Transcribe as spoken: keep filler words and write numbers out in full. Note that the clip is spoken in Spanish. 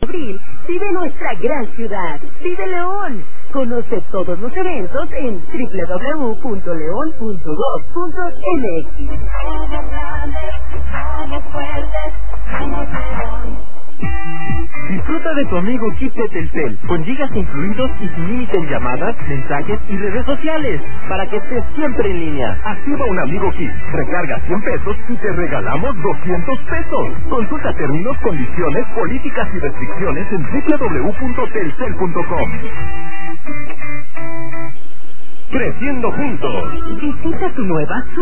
Abril, vive nuestra gran ciudad, vive León. Conoce todos los eventos en doble u doble u doble u punto león punto gov punto m x. Disfruta de tu amigo Kit de Telcel, con gigas incluidos y sin límite en llamadas, mensajes y redes sociales, para que estés siempre en línea. Activa un amigo Kit, recarga cien pesos y te regalamos doscientos pesos. Consulta términos, condiciones, políticas y restricciones en doble u doble u doble u punto telcel punto com. Creciendo juntos. Visita tu nueva